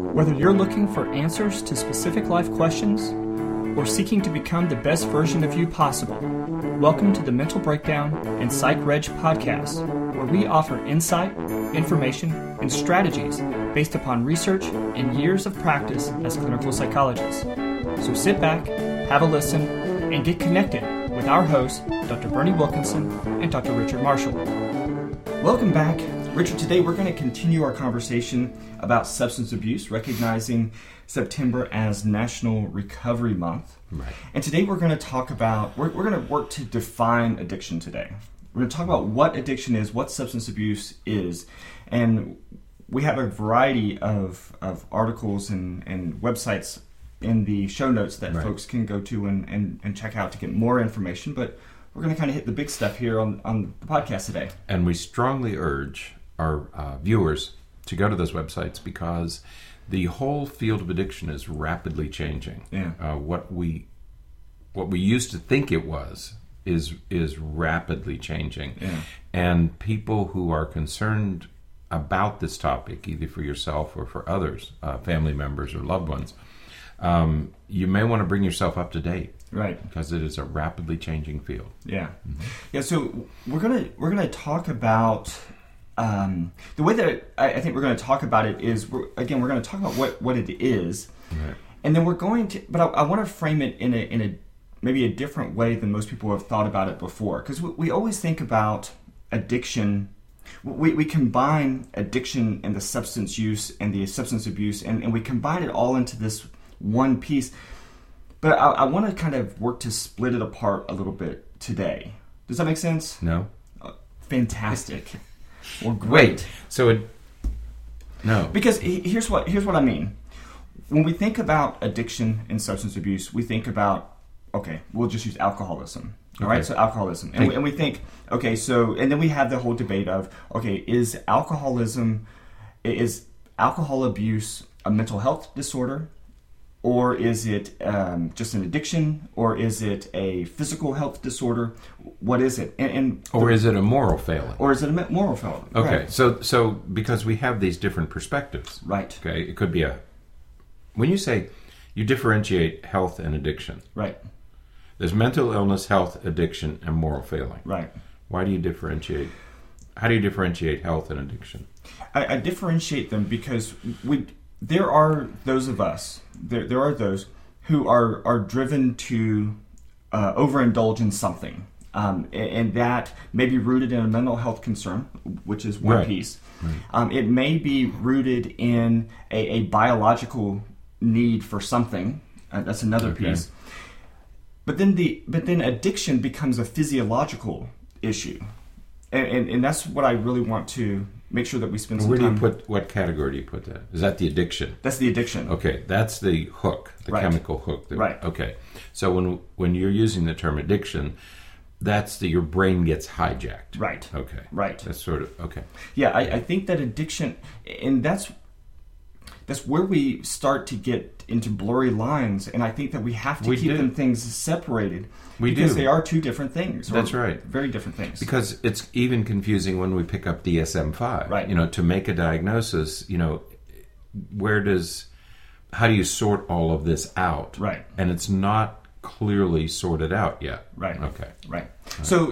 Whether you're looking for answers to specific life questions or seeking to become the best version of you possible, welcome to the Mental Breakdown and Psych Reg podcast, where we offer insight, information, and strategies based upon research and years of practice as clinical psychologists. So sit back, have a listen, and get connected with our hosts, Dr. Bernie Wilkinson and Dr. Richard Marshall. Welcome back. Richard, today we're going to continue our conversation about substance abuse, recognizing September as National Recovery Month. Right. And today we're going to talk about, we're going to work to define addiction today. We're going to talk about what addiction is, what substance abuse is, and we have a variety of articles and websites in the show notes that folks can go to and check out to get more information, but we're going to kind of hit the big stuff here on the podcast today. And we strongly urge our viewers to go to those websites because the whole field of addiction is rapidly changing. Yeah. What we used to think it was is rapidly changing. Yeah. And people who are concerned about this topic, either for yourself or for others, family members or loved ones, you may want to bring yourself up to date. Right. Because it is a rapidly changing field. Yeah. Mm-hmm. Yeah, so we're gonna talk about the way that I think we're going to talk about it is, we're going to talk about what it is, right. And then we're going to, but I want to frame it in a maybe a different way than most people have thought about it before, because we always think about addiction. We combine addiction and the substance use and the substance abuse, and we combine it all into this one piece. But I want to kind of work to split it apart a little bit today. Does that make sense? No. Fantastic. Well, great. No. Because here's what I mean. When we think about addiction and substance abuse, we think about, okay, we'll just use alcoholism. All right, so alcoholism. And we think, okay, so, and then we have the whole debate of, okay, is alcohol abuse a mental health disorder? Or is it just an addiction? Or is it a physical health disorder? What is it? Or is it a moral failing? Or is it a moral failing? Okay, right. so because we have these different perspectives. Right. Okay, it could be when you say you differentiate health and addiction. Right. There's mental illness, health, addiction, and moral failing. Right. Why do you differentiate? How do you differentiate health and addiction? I differentiate them because there are those of us, there are those who are driven to overindulge in something, and that may be rooted in a mental health concern, which is one piece. Right. It may be rooted in a biological need for something. That's another piece. But then addiction becomes a physiological issue, and that's what I really want to make sure that we spend some time. What category do you put that? Is that the addiction? That's the addiction. Okay, that's the hook, the chemical hook. Right. Okay, so when you're using the term addiction, that's your brain gets hijacked. Right. Okay. Right. That's sort of, okay. Yeah, I think that addiction, and that's where we start to get into blurry lines, and I think that we have to keep them things separated. Because they are two different things. That's right. Very different things. Because it's even confusing when we pick up DSM-5. Right. To make a diagnosis, how do you sort all of this out? Right. And it's not clearly sorted out yet. Right. Okay. Right. So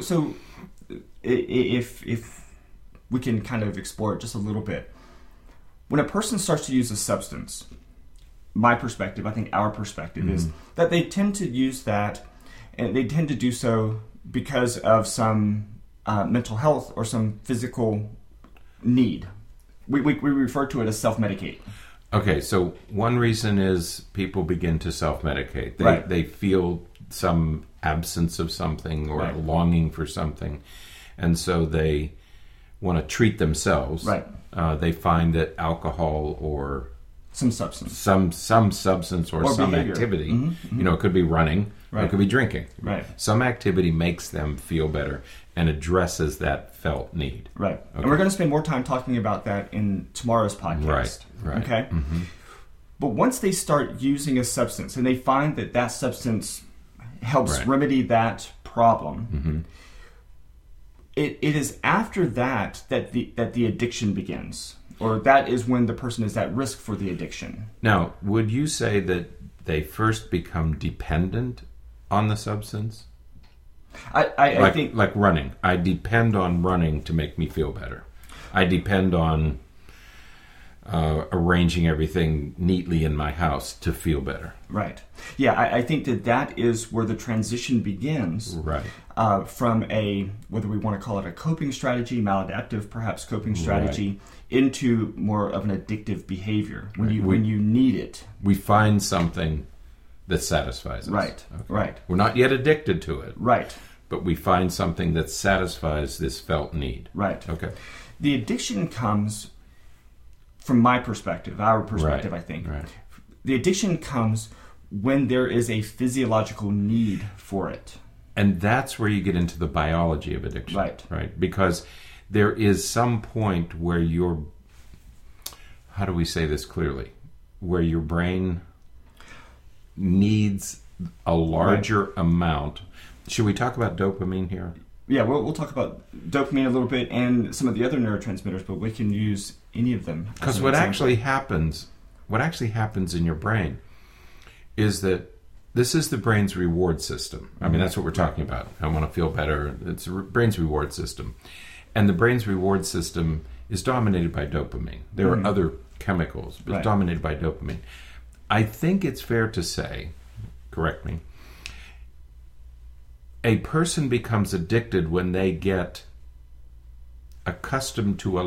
if we can kind of explore it just a little bit. When a person starts to use a substance, my perspective, I think our perspective is that they tend to use that, and they tend to do so because of some mental health or some physical need. We refer to it as self-medicate. Okay, so one reason is people begin to self-medicate. They feel some absence of something or a longing for something, and so they want to treat themselves. Right. They find that alcohol or some substance, some substance or some behavior. Activity. It could be running, or it could be drinking. Right. Some activity makes them feel better and addresses that felt need. Right. Okay. And we're going to spend more time talking about that in tomorrow's podcast. Right. Okay. Mm-hmm. But once they start using a substance and they find that substance helps remedy that problem, it is after that the addiction begins. or that is when the person is at risk for the addiction. Now, would you say that they first become dependent on the substance? I think... Like running. I depend on running to make me feel better. I depend on arranging everything neatly in my house to feel better. Right. Yeah, I think that is where the transition begins. Right. From a, whether we want to call it a coping strategy, maladaptive perhaps coping strategy, into more of an addictive behavior when you need it. We find something that satisfies us. Right. Okay. Right. We're not yet addicted to it. Right. But we find something that satisfies this felt need. Right. Okay. The addiction comes from my perspective, our perspective, I think. Right. The addiction comes when there is a physiological need for it. And that's where you get into the biology of addiction. Right. Because there is some point where how do we say this clearly? Where your brain needs a larger amount. Should we talk about dopamine here? Yeah, we'll talk about dopamine a little bit and some of the other neurotransmitters, but we can use any of them. Because what actually happens in your brain is that this is the brain's reward system. I mean, that's what we're talking about. I want to feel better. It's the brain's reward system. And the brain's reward system is dominated by dopamine. There are other chemicals, but it's dominated by dopamine. I think it's fair to say, correct me, a person becomes addicted when they get accustomed to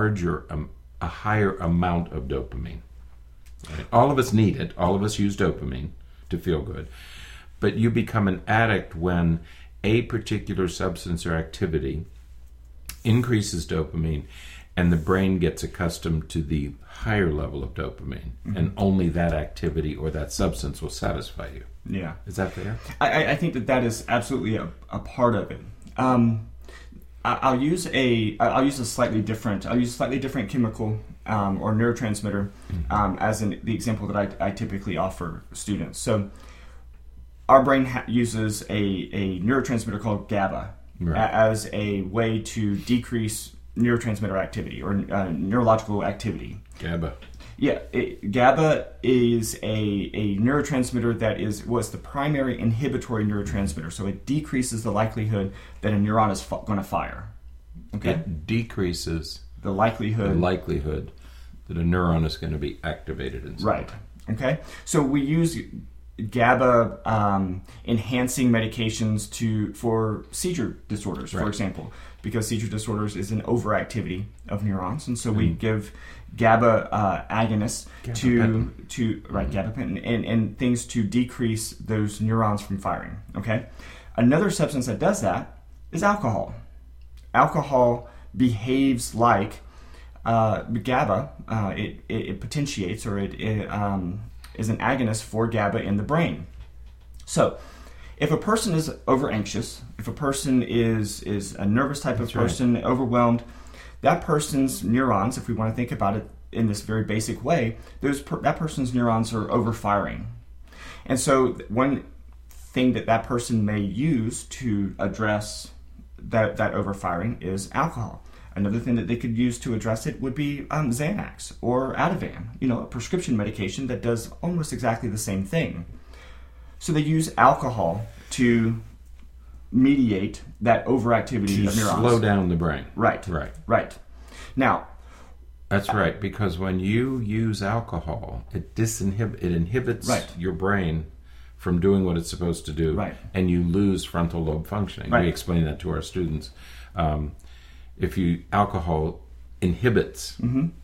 a higher amount of dopamine. Right? All of us need it. All of us use dopamine to feel good. But you become an addict when a particular substance or activity increases dopamine and the brain gets accustomed to the higher level of dopamine, and only that activity or that substance will satisfy you. Yeah. Is that fair? I think that is absolutely a part of it. I'll use a slightly different chemical or neurotransmitter as the example that I typically offer students. So our brain uses a neurotransmitter called GABA as a way to decrease neurotransmitter activity or neurological activity. GABA. Yeah, GABA is a neurotransmitter that was the primary inhibitory neurotransmitter. So it decreases the likelihood that a neuron is going to fire. Okay? It decreases the likelihood that a neuron is going to be activated in some way. Okay? So we use GABA enhancing medications for seizure disorders, for example, because seizure disorders is an overactivity of neurons, and so we give GABA agonists gabapentin and things to decrease those neurons from firing. Okay, another substance that does that is alcohol. Alcohol behaves like GABA. It potentiates, or it is an agonist for GABA in the brain. So, if a person is over anxious, if a person is a nervous type of person, overwhelmed, that person's neurons, if we want to think about it in this very basic way, that person's neurons are overfiring. And so one thing that person may use to address that overfiring is alcohol. Another thing that they could use to address it would be Xanax or Ativan, a prescription medication that does almost exactly the same thing. So they use alcohol to mediate that overactivity of neurons. Slow down the brain. Right. Now, that's right, because when you use alcohol, it inhibits your brain from doing what it's supposed to do, and you lose frontal lobe functioning. We explain that to our students. Alcohol inhibits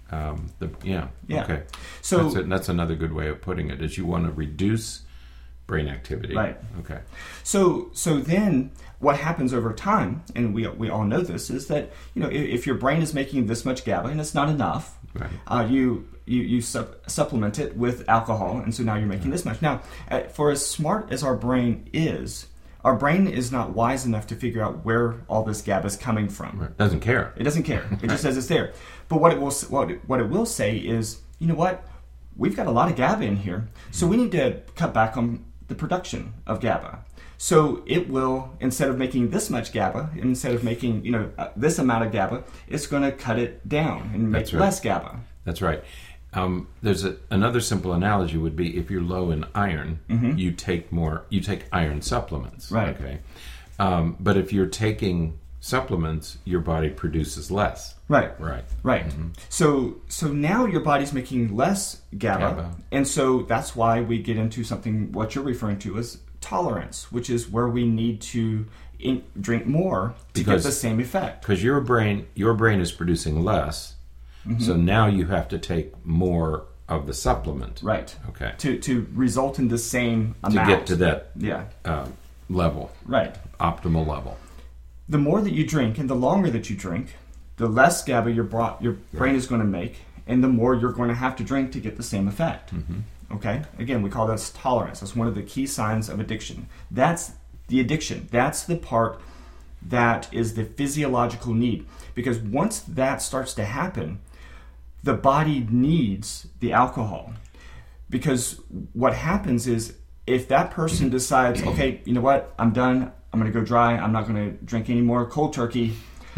okay. So that's another good way of putting it, is you want to reduce brain activity. Right. Okay. So then what happens over time, and we all know this, is that if your brain is making this much GABA and it's not enough, you supplement it with alcohol, and so now you're making this much. Now, for as smart as our brain is not wise enough to figure out where all this GABA is coming from. It doesn't care. It doesn't care. It just says it's there. But what it will say is, you know what? We've got a lot of GABA in here, so we need to cut back on the production of GABA. So it will, instead of making this much GABA, instead of making this amount of GABA, it's going to cut it down and make less GABA. That's right. There's another simple analogy would be if you're low in iron, you take iron supplements. Right. Okay. But if you're taking supplements, your body produces less. Right. Right. Right. Mm-hmm. So now your body's making less GABA, and so that's why we get into something what you're referring to as tolerance, which is where we need to drink more to get the same effect. Because your brain is producing less, so now you have to take more of the supplement. Right. Okay. To result in the same amount. To get to that level. Right. Optimal level. The more that you drink and the longer that you drink, the less GABA your brain is going to make, and the more you're going to have to drink to get the same effect. Okay? Again, we call that tolerance. That's one of the key signs of addiction. That's the addiction. That's the part that is the physiological need. Because once that starts to happen, the body needs the alcohol. Because what happens is if that person decides, okay, you know what, I'm done, I'm going to go dry, I'm not going to drink any more cold turkey,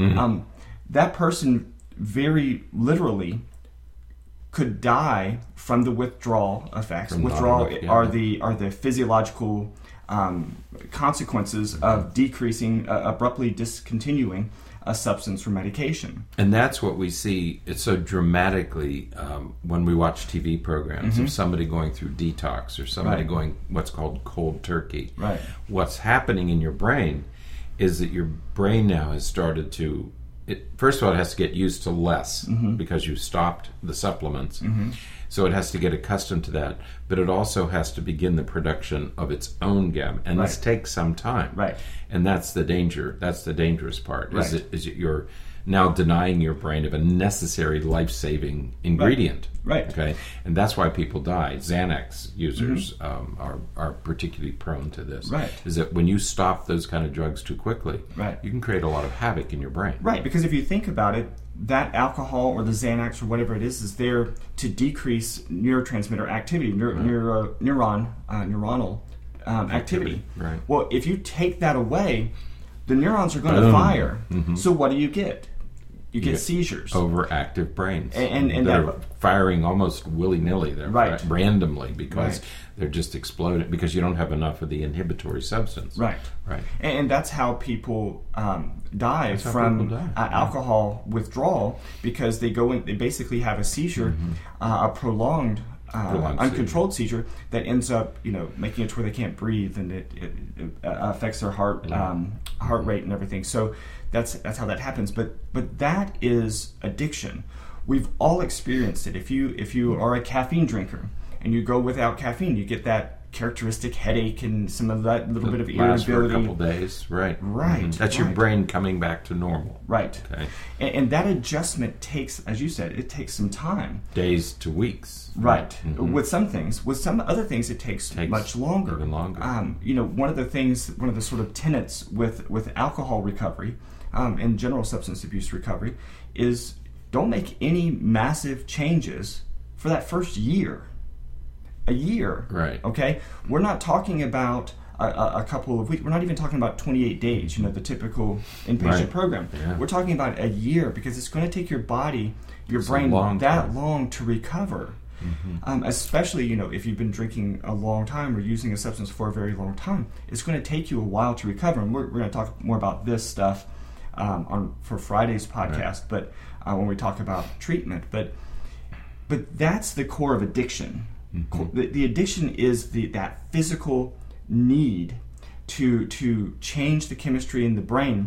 that person very literally could die from the withdrawal effects. Withdrawal are the physiological consequences of decreasing, abruptly discontinuing a substance or medication. And that's what we see. It's so dramatically when we watch TV programs of somebody going through detox or somebody going what's called cold turkey. Right. What's happening in your brain is that your brain now has started to, first of all, it has to get used to less because you stopped the supplements. So it has to get accustomed to that, but it also has to begin the production of its own GABA, and this takes some time. Right. And that's the danger. That's the dangerous part. Right. Is it you're now denying your brain of a necessary life-saving ingredient. Right. Okay. And that's why people die. Xanax users are particularly prone to this. Right. Is that when you stop those kind of drugs too quickly, right, you can create a lot of havoc in your brain. Right. Because if you think about it, that alcohol or the Xanax or whatever it is there to decrease neurotransmitter activity, neuronal activity. Right. Well, if you take that away, the neurons are going to fire. So what do you get? You get seizures. Overactive brains. And they're firing almost willy-nilly. They're randomly because they're just exploding because you don't have enough of the inhibitory substance. Right. Right. And that's how people die from alcohol withdrawal, because they basically have a seizure, a prolonged uncontrolled seizure that ends up, making it to where they can't breathe, and it affects their heart rate and everything. So that's how that happens. But that is addiction. We've all experienced it. If you are a caffeine drinker and you go without caffeine, you get that characteristic headache and some of that little bit of irritability. For a couple days, right? Right. That's your brain coming back to normal. Right. Okay. And that adjustment takes, as you said, it takes some time. Days to weeks. Right. With some things. With some other things, it takes much longer. Even longer. One of the sort of tenets with alcohol recovery and general substance abuse recovery is don't make any massive changes for that first year. A year. Right. Okay? We're not talking about a couple of weeks. We're not even talking about 28 days, the typical inpatient program. Yeah. We're talking about a year, because it's going to take your body, your brain that long to recover. Especially, if you've been drinking a long time or using a substance for a very long time. It's going to take you a while to recover. And we're going to talk more about this stuff for Friday's podcast, but when we talk about treatment. But that's the core of addiction. The addiction is that physical need to change the chemistry in the brain.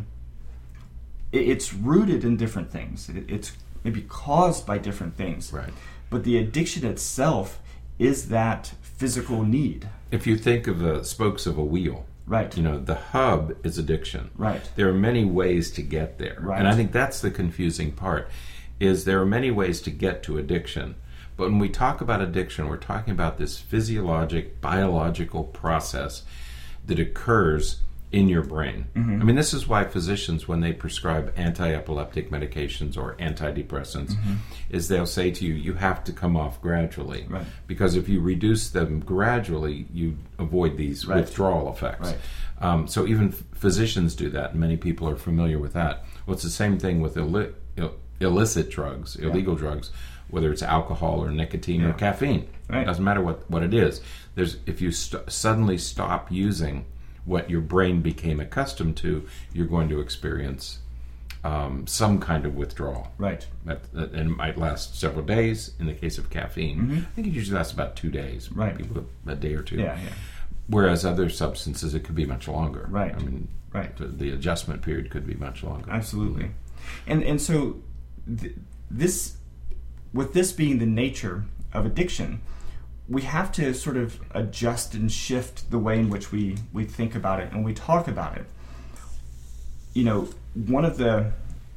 It's rooted in different things. It's maybe caused by different things. Right. But the addiction itself is that physical need. If you think of the spokes of a wheel, right, the hub is addiction. Right. There are many ways to get there. Right. And I think that's the confusing part, is there are many ways to get to addiction. But when we talk about addiction, we're talking about this physiological, biological process that occurs in your brain. I mean, this is why physicians, when they prescribe anti-epileptic medications or antidepressants, is they'll say to you, you have to come off gradually. Right. Because if you reduce them gradually, you avoid these withdrawal effects. Right. So even physicians do that, and many people are familiar with that. Well, it's the same thing with illicit drugs, illegal drugs, whether it's alcohol or nicotine or caffeine. Right. It doesn't matter what it is. If you suddenly stop using what your brain became accustomed to, you're going to experience some kind of withdrawal. Right. And it might last several days. In the case of caffeine, I think it usually lasts about 2 days. Right. People a day or two. Yeah. Whereas other substances, it could be much longer. Right. I mean, the adjustment period could be much longer. Absolutely. And so this, with this being the nature of addiction, we have to sort of adjust and shift the way in which we think about it and we talk about it. You know, one of the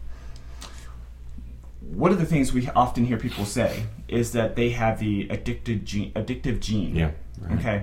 things we often hear people say is that they have the addictive gene. Yeah. Right. Okay.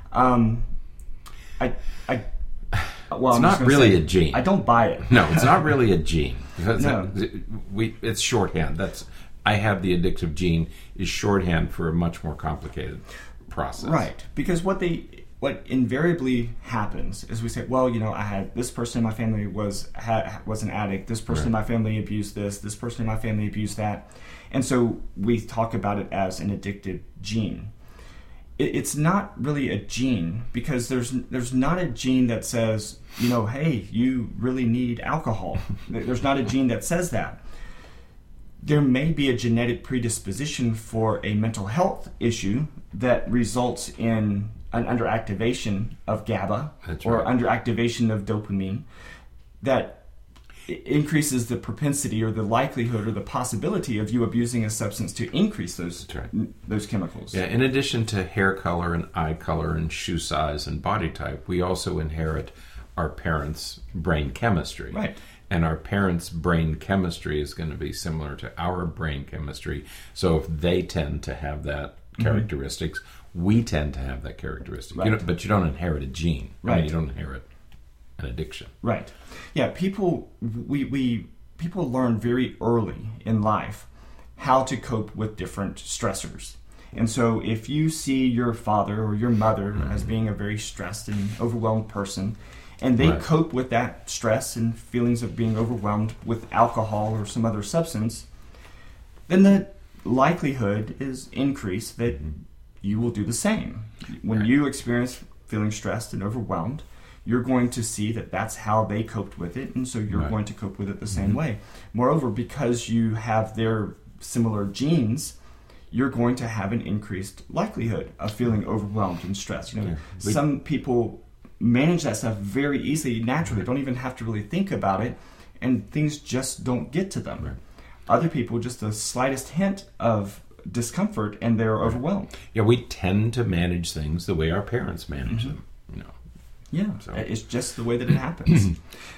It's not really a gene. I don't buy it. No, it's not really a gene. No. It's shorthand. I have the addictive gene is shorthand for a much more complicated process. Right. Because what invariably happens is we say, well, you know, I had this person in my family was an addict. This person in my family abused this. This person in my family abused that. And so we talk about it as an addictive gene. It's not really a gene because there's not a gene that says, you know, hey, you really need alcohol. There's not a gene that says that. There may be a genetic predisposition for a mental health issue that results in an underactivation of GABA or underactivation of dopamine that increases the propensity or the likelihood or the possibility of you abusing a substance to increase those chemicals. Yeah, in addition to hair color and eye color and shoe size and body type, we also inherit our parents' brain chemistry. Right. And our parents' brain chemistry is going to be similar to our brain chemistry. So if they tend to have that characteristics, we tend to have that characteristic. Right. But you don't inherit a gene. Right. I mean, you don't inherit an addiction. Right. Yeah, people learn very early in life how to cope with different stressors. And so if you see your father or your mother as being a very stressed and overwhelmed person, and they cope with that stress and feelings of being overwhelmed with alcohol or some other substance, then the likelihood is increased that you will do the same. When you experience feeling stressed and overwhelmed, you're going to see that that's how they coped with it, and so you're going to cope with it the same way. Moreover, because you have their similar genes, you're going to have an increased likelihood of feeling overwhelmed and stressed. You know, some people manage that stuff very easily, naturally. Don't even have to really think about it, and things just don't get to them. Right. Other people, just the slightest hint of discomfort, and they're overwhelmed. Yeah, we tend to manage things the way our parents manage them. You know. Yeah, so it's just the way that it happens.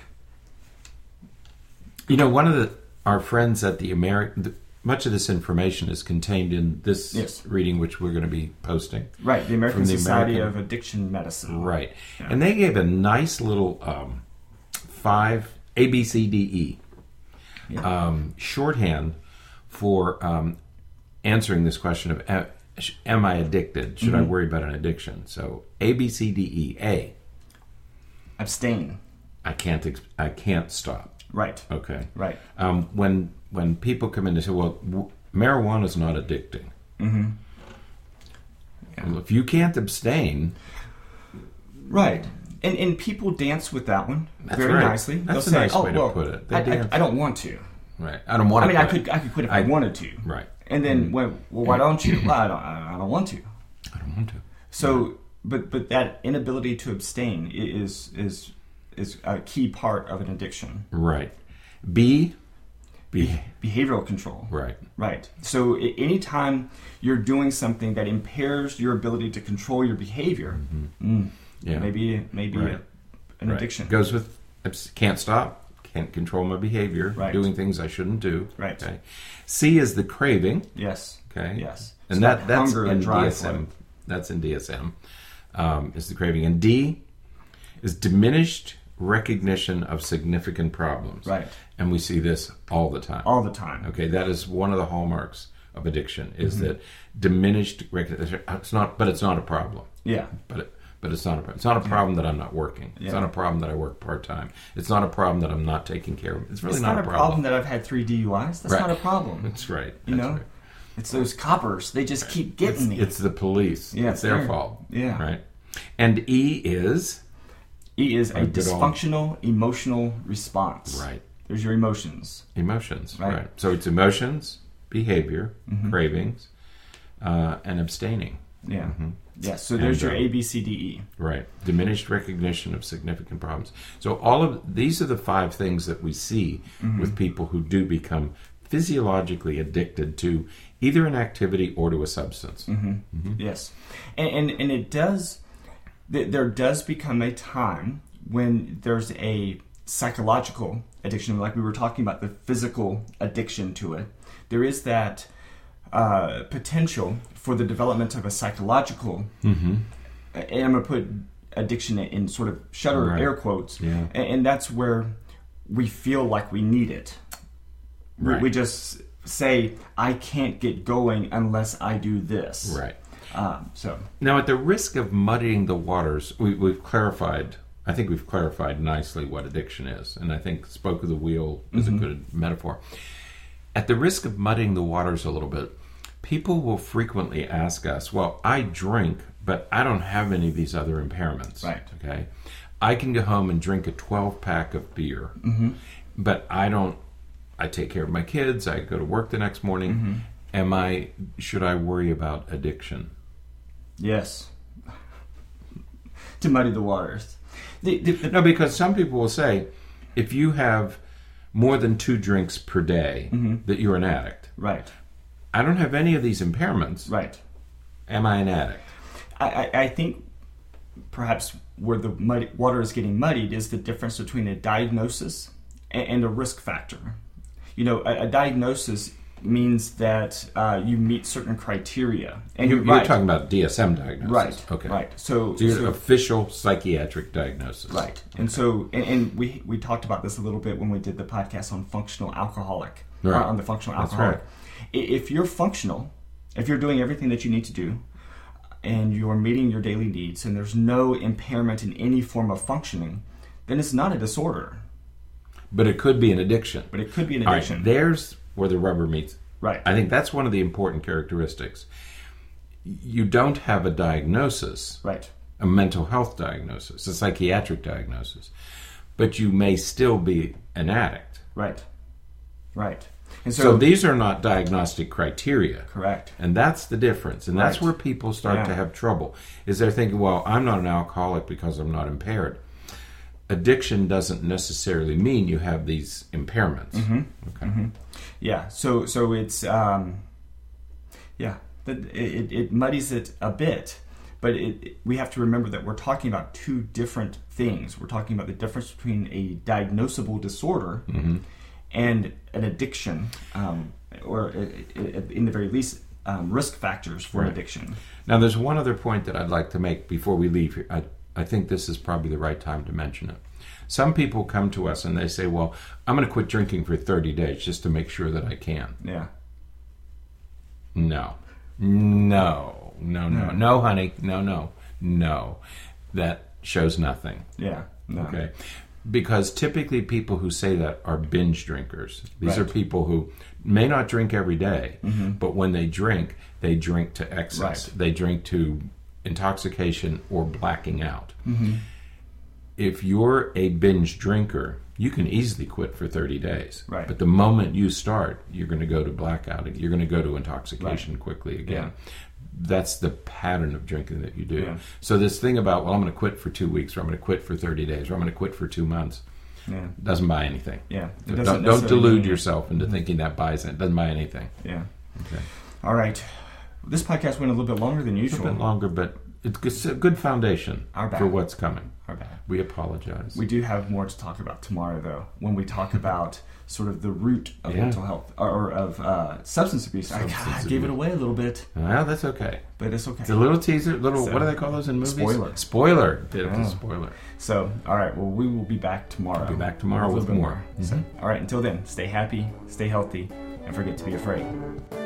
You know, one of our friends at the American. Much of this information is contained in this reading, which we're going to be posting. Right, the American Society of Addiction Medicine. Right. Yeah. And they gave a nice little 5 ABCDE shorthand for answering this question of am I addicted? Should I worry about an addiction? So ABCDE. A. Abstain. I can't stop. Right. Okay. Right. When people come in and say, well, marijuana is not addicting. Mm-hmm. Yeah. Well, if you can't abstain... Right. And people dance with that one very nicely. That's a nice way to put it. I don't want to. Right. I don't want to quit. I could quit if I wanted to. Right. And then, why don't you? Well, I don't want to. I don't want to. So, but that inability to abstain is a key part of an addiction. Right. B... behavioral control. Right. Right. So anytime you're doing something that impairs your ability to control your behavior, maybe an addiction. Goes with can't stop, can't control my behavior, doing things I shouldn't do. Right. Okay. C is the craving. Yes. Okay. Yes. And that's in DSM. That's in DSM. Is the craving. And D is diminished recognition of significant problems. Right. And we see this all the time. All the time. Okay, that is one of the hallmarks of addiction, is that diminished recognition. It's not a problem. Yeah. But it's not a problem. It's not a problem that I'm not working. It's not a problem that I work part-time. It's not a problem that I'm not taking care of. It's really not a problem that I've had 3 DUIs. That's not a problem. That's right. You know? Right. It's those coppers. They just keep getting me. It's the police. Yeah, it's their fault. Yeah. Right. And E is a dysfunctional emotional response. Right. There's your emotions. Emotions, right. So it's emotions, behavior, cravings, and abstaining. Yeah. Mm-hmm. Yeah, so there's your A, B, C, D, E. Right. Diminished recognition of significant problems. So all of these are the 5 things that we see with people who do become physiologically addicted to either an activity or to a substance. Yes. And it does, there does become a time when there's a psychological addiction, like we were talking about the physical addiction to it. There is that potential for the development of a psychological, and I'm going to put addiction in sort of air quotes, and that's where we feel like we need it. Right. We just say, I can't get going unless I do this. Right. So now, at the risk of muddying the waters, we've clarified. I think we've clarified nicely what addiction is, and I think spoke of the wheel is a good metaphor. At the risk of muddying the waters a little bit, people will frequently ask us, well, I drink, but I don't have any of these other impairments. Right. Okay. I can go home and drink a 12-pack of beer, but I don't. I take care of my kids. I go to work the next morning. Should I worry about addiction? Yes. To muddy the waters. No, because some people will say, if you have more than 2 drinks per day, that you're an addict. Right. I don't have any of these impairments. Right. Am I an addict? I think perhaps where the water is getting muddied is the difference between a diagnosis and a risk factor. You know, a diagnosis means that you meet certain criteria. And you're talking about DSM diagnosis. Right. Okay. Right. So your official psychiatric diagnosis. Right. And so, and we talked about this a little bit when we did the podcast on functional alcoholic. Right. On the functional alcoholic. That's right. If you're functional, if you're doing everything that you need to do, and you're meeting your daily needs, and there's no impairment in any form of functioning, then it's not a disorder. But it could be an addiction. But it could be an addiction. All right, there's where the rubber meets. Right. I think that's one of the important characteristics. You don't have a diagnosis. Right. A mental health diagnosis, a psychiatric diagnosis. But you may still be an addict. Right. Right. And so these are not diagnostic criteria. Correct. And that's the difference. And that's where people start to have trouble. Is they're thinking, well, I'm not an alcoholic because I'm not impaired. Addiction doesn't necessarily mean you have these impairments. Okay. Yeah. So it's it muddies it a bit, but we have to remember that we're talking about 2 different things. We're talking about the difference between a diagnosable disorder and an addiction, or in the very least, risk factors for addiction. Now, there's one other point that I'd like to make before we leave here. I think this is probably the right time to mention it. Some people come to us and they say, well, I'm going to quit drinking for 30 days just to make sure that I can. Yeah. No, honey. No. That shows nothing. Yeah. No. Okay. Because typically people who say that are binge drinkers. These are people who may not drink every day, but when they drink to excess. Right. They drink to intoxication or blacking out. If you're a binge drinker, you can easily quit for 30 days. Right. But the moment you start, you're going to go to blackout. You're going to go to intoxication quickly again. Yeah. That's the pattern of drinking that you do. Yeah. So this thing about, well, I'm going to quit for 2 weeks, or I'm going to quit for 30 days, or I'm going to quit for 2 months, doesn't buy anything. Yeah. Don't delude yourself into thinking that buys it. Doesn't buy anything. Yeah. Okay. All right. This podcast went a little bit longer than usual. A little bit longer, but it's a good foundation for what's coming. Our bad. We apologize. We do have more to talk about tomorrow, though, when we talk about sort of the root of mental health or of substance abuse. I gave it away a little bit. Well, that's okay. But it's okay. It's a little teaser, what do they call those in movies? Spoiler. Bit of a spoiler. So, all right. Well, we will be back tomorrow. We'll be back tomorrow with more. So, all right. Until then, stay happy, stay healthy, and forget to be afraid.